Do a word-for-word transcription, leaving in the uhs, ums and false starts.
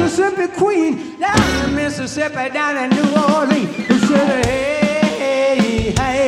Mississippi Queen, down in Mississippi, down in New Orleans. Who said, hey, hey,